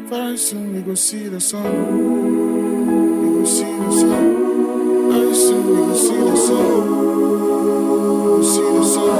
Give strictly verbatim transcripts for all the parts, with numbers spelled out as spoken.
Very soon we go see the sun. We go see the sun. Very soon we go see the sun. We go see the sun.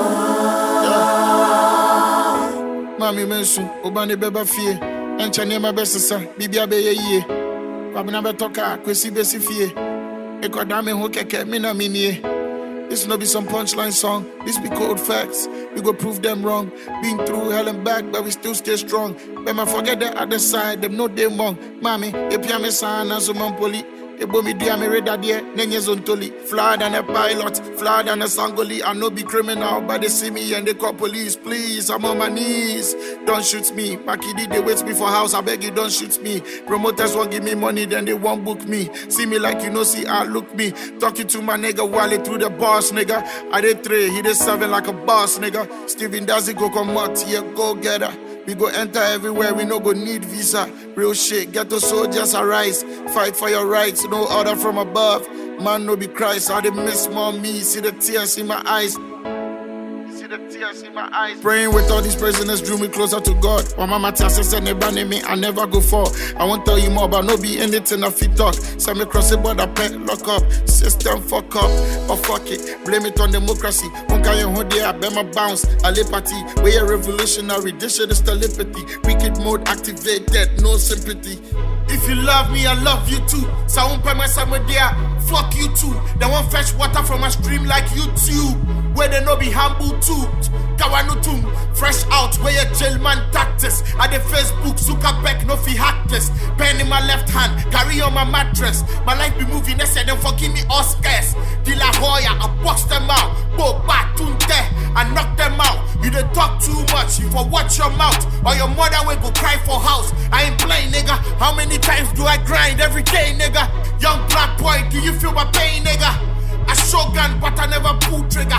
Yeah. Mami mensu, obani beba fie. Encha nema besesa, bibia beye ye. Kwabina betoka, kwesi besi fie. Eko dame ho keke, mina minie. This no be some punchline song. This be cold facts. We go prove them wrong. Been through hell and back, but we still stay strong. But man forget the other side. Them no they wrong. Mami, epia me sana so mampoli. Ebo mi dia me reda die. Nenye zontoli. Flyer than a pilot. Flyer than a sangoli. I no be criminal, but they see me and they call police. Please, I'm on my knees. Don't shoot me. Makidi, they wait me for house. I beg you, don't shoot me. Promoters won't give me money, then they won't book me. See me like you know, see I look me. Talking to my nigga while it through the boss, nigga. I did three, he did seven like a boss, nigga. Steven does it go come out, yeah, go get her. We go enter everywhere, we no go need visa. Real shit, ghetto soldiers arise. Fight for your rights, no order from above. Man no be Christ, I did miss more me. See the tears in my eyes. See the tears in my eyes. Praying with all these prisoners drew me closer to God. While mama tells us and they me, I never go for. I won't tell you more, but no be anything I fit talk. Send me cross the border, pet, lock up. System fuck up, or fuck it. Blame it on democracy. Unka you hold there, I bet my bounce. Ali party, we a revolutionary. This shit is telepathy. Wicked mode activated, no sympathy. If you love me, I love you too. So I won't pay my summer there. Fuck you too. They won't fetch water from a stream like you too. Where they no be humble too. Kawanutum, fresh out, where your jailman tactics. At the Facebook, Zuckerberg, no fi hackless. Pen in my left hand, carry on my mattress. My life be moving, they say them forgive me all scarce. De La Hoya, I box them out. Bo back tunte, I knock them out. You dey talk too much, you for watch your mouth. Or your mother will go cry for house. I ain't playing, nigga. How many times do I grind every day, nigga? Young black boy, do you feel my pain, nigga? I shotgun, but I never pull trigger.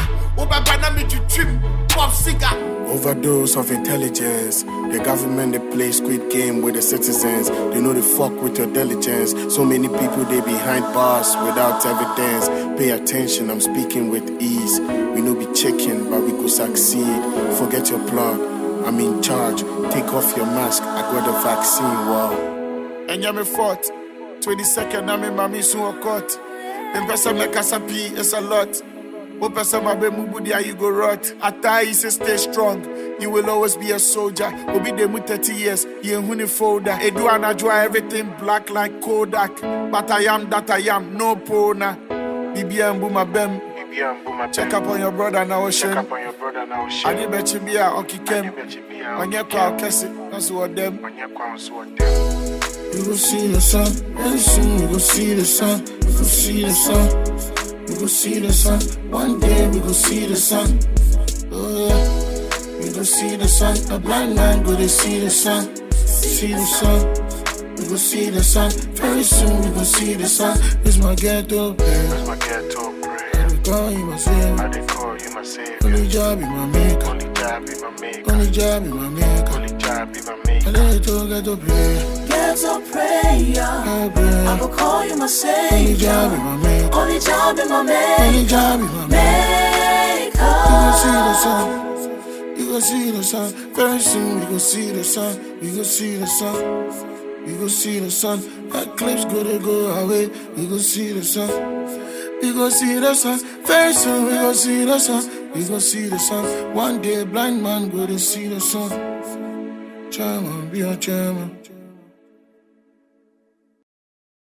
Overdose of intelligence. The government, they play squid game with the citizens. They know they fuck with your diligence. So many people, they behind bars without evidence. Pay attention, I'm speaking with ease. We know be chicken, but we go succeed. Forget your plug, I'm in charge. Take off your mask, I got the vaccine, wow. And you're me fought. twenty-second, I'm in my mission or court. Invest make us happy, it's a lot. Open some of them, you go rot. Atai is stay strong. You will always be a soldier. We'll be there with thirty years. You ain't huni folder. Edu and Ajwa, everything black like Kodak. But I am that I am, no pona. Bibi and Buma Bem. Check up on your brother now, Ocean. Check up on your brother now, Ocean. I did bet you be a hockey camp. On your car, Kessie. That's what them. On your car, that's what them. We go see the sun. Very soon we go see the sun. We go see the sun. We go see the sun. One day we go see the sun. Oh yeah. We go see the sun. A blind man go to see the sun. See the sun. We go see the sun. Very soon we go see the sun. It's my ghetto prayer. It's my ghetto prayer. I dey call you my savior. I dey call you my savior. Only job be my maker. Only job be my maker. Only job be my maker. Only job be my maker. I dey to ghetto prayer. Ghetto prayer. I go call you my savior. Only job be my maker. Only job be my maker. Only job be my maker. You go see the sun. You go see the sun. Very soon we go see the sun. We go see the sun. We go see the sun. Eclipse go to go away. We go see the sun. We go see the sun. Very soon we go see the sun. We go see the sun. One day blind man go to see the sun. Chairman, be a chairman.